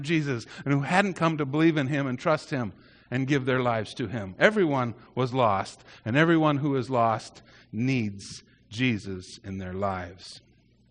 Jesus and who hadn't come to believe in him and trust him and give their lives to him. Everyone was lost, and everyone who is lost needs Jesus in their lives.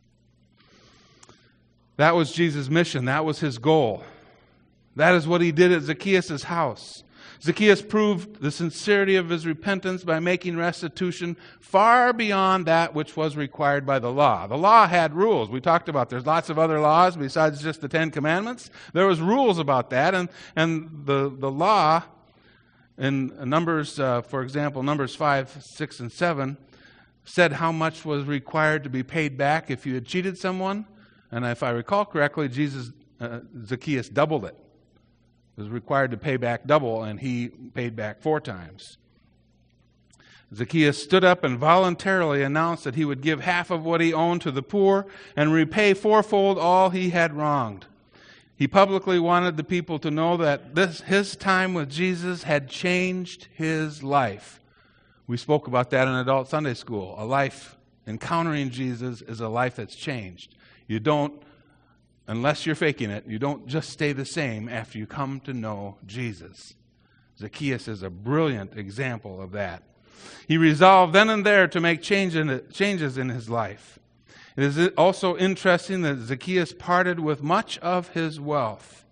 That was Jesus' mission. That was his goal. That is what he did at Zacchaeus' house. Zacchaeus proved the sincerity of his repentance by making restitution far beyond that which was required by the law. The law had rules. We talked about there's lots of other laws besides just the Ten Commandments. There was rules about that, and the law in Numbers, for example, Numbers 5, 6, and 7, said how much was required to be paid back if you had cheated someone. And if I recall correctly, Zacchaeus doubled it. Was required to pay back double, and he paid back 4 times. Zacchaeus stood up and voluntarily announced that he would give half of what he owned to the poor and repay 4-fold all he had wronged. He publicly wanted the people to know that his time with Jesus had changed his life. We spoke about that in adult Sunday school. A life encountering Jesus is a life that's changed. You don't, unless you're faking it, you don't just stay the same after you come to know Jesus. Zacchaeus is a brilliant example of that. He resolved then and there to make changes in his life. It is also interesting that Zacchaeus parted with much of his wealth,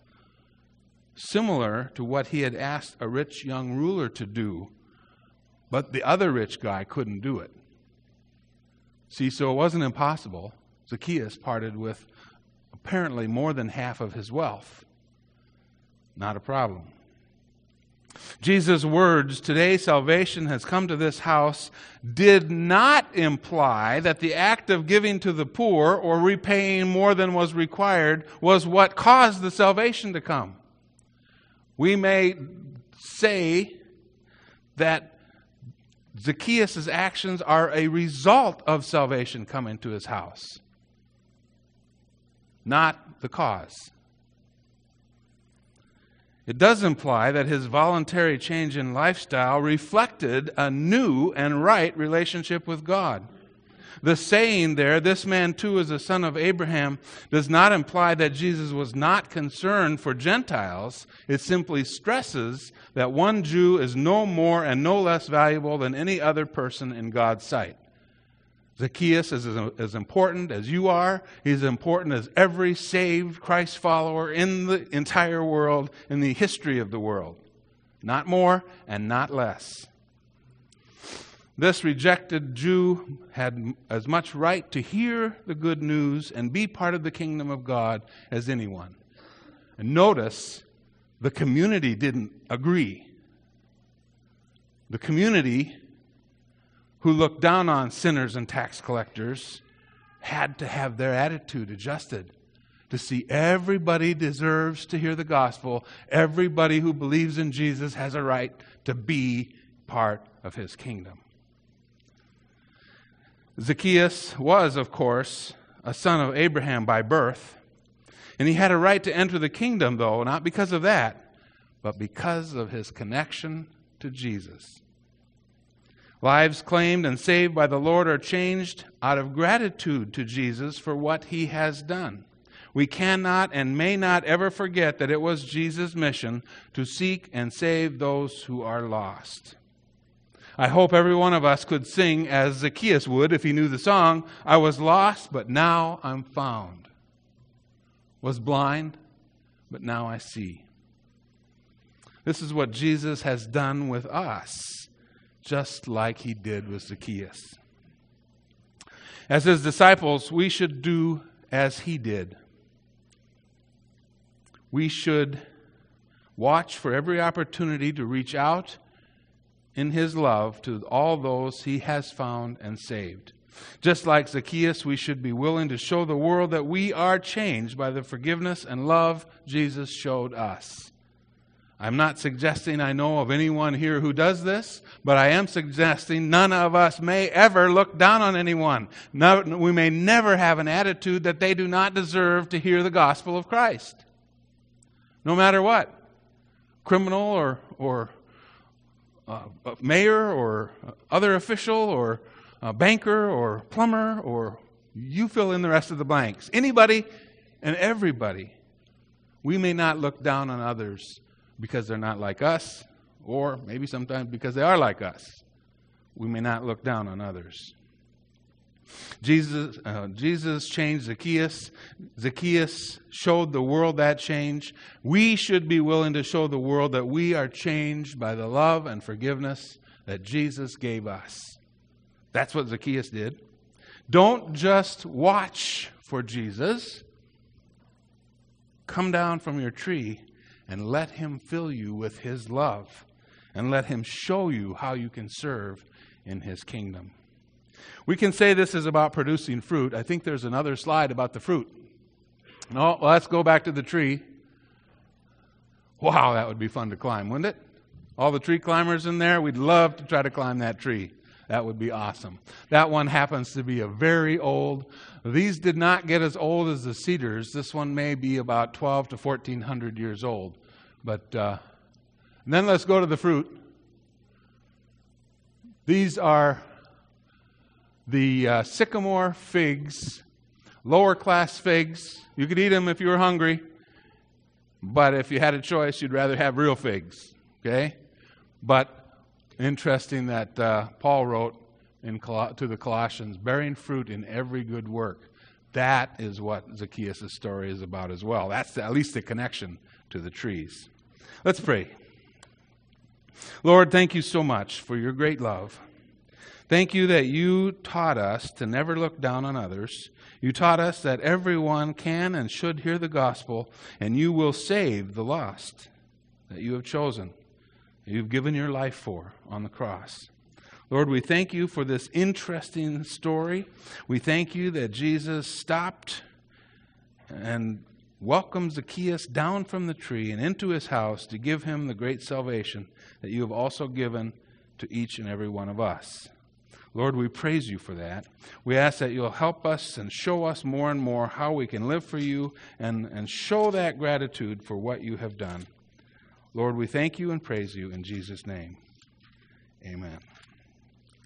similar to what he had asked a rich young ruler to do, but the other rich guy couldn't do it. See, so it wasn't impossible. Zacchaeus parted with apparently more than half of his wealth. Not a problem. Jesus' words, "Today salvation has come to this house," did not imply that the act of giving to the poor or repaying more than was required was what caused the salvation to come. We may say that Zacchaeus' actions are a result of salvation coming to his house, not the cause. It does imply that his voluntary change in lifestyle reflected a new and right relationship with God. The saying there, "This man too is a son of Abraham," does not imply that Jesus was not concerned for Gentiles. It simply stresses that one Jew is no more and no less valuable than any other person in God's sight. Zacchaeus is as important as you are. He's as important as every saved Christ follower in the entire world, in the history of the world. Not more and not less. This rejected Jew had as much right to hear the good news and be part of the kingdom of God as anyone. And notice, the community didn't agree. The community, who looked down on sinners and tax collectors, had to have their attitude adjusted to see everybody deserves to hear the gospel. Everybody who believes in Jesus has a right to be part of his kingdom. Zacchaeus was, of course, a son of Abraham by birth, and he had a right to enter the kingdom, though, not because of that, but because of his connection to Jesus. Lives claimed and saved by the Lord are changed out of gratitude to Jesus for what he has done. We cannot and may not ever forget that it was Jesus' mission to seek and save those who are lost. I hope every one of us could sing as Zacchaeus would if he knew the song, "I was lost, but now I'm found. Was blind, but now I see." This is what Jesus has done with us, just like he did with Zacchaeus. As his disciples, we should do as he did. We should watch for every opportunity to reach out in his love to all those he has found and saved. Just like Zacchaeus, we should be willing to show the world that we are changed by the forgiveness and love Jesus showed us. I'm not suggesting I know of anyone here who does this, but I am suggesting none of us may ever look down on anyone. No, we may never have an attitude that they do not deserve to hear the gospel of Christ. No matter what. Criminal or mayor or other official or banker or plumber, or you fill in the rest of the blanks. Anybody and everybody. We may not look down on others because they're not like us, or maybe sometimes because they are like us. We may not look down on others. Jesus changed Zacchaeus. Zacchaeus showed the world that change. We should be willing to show the world that we are changed by the love and forgiveness that Jesus gave us. That's what Zacchaeus did. Don't just watch for Jesus. Come down from your tree and let him fill you with his love, and let him show you how you can serve in his kingdom. We can say this is about producing fruit. I think there's another slide about the fruit. No, let's go back to the tree. Wow, that would be fun to climb, wouldn't it? All the tree climbers in there, we'd love to try to climb that tree. That would be awesome. That one happens to be a very old. These did not get as old as the cedars. This one may be about 12 to 1,400 years old. But then let's go to the fruit. These are the sycamore figs, lower class figs. You could eat them if you were hungry, but if you had a choice, you'd rather have real figs. Okay? But interesting that Paul wrote to the Colossians, bearing fruit in every good work. That is what Zacchaeus' story is about as well. That's at least the connection to the trees. Let's pray. Lord, thank you so much for your great love. Thank you that you taught us to never look down on others. You taught us that everyone can and should hear the gospel, and you will save the lost that you have chosen, that you've given your life for on the cross. Lord, we thank you for this interesting story. We thank you that Jesus stopped and welcomed Zacchaeus down from the tree and into his house to give him the great salvation that you have also given to each and every one of us. Lord, we praise you for that. We ask that you'll help us and show us more and more how we can live for you and show that gratitude for what you have done. Lord, we thank you and praise you in Jesus' name. Amen.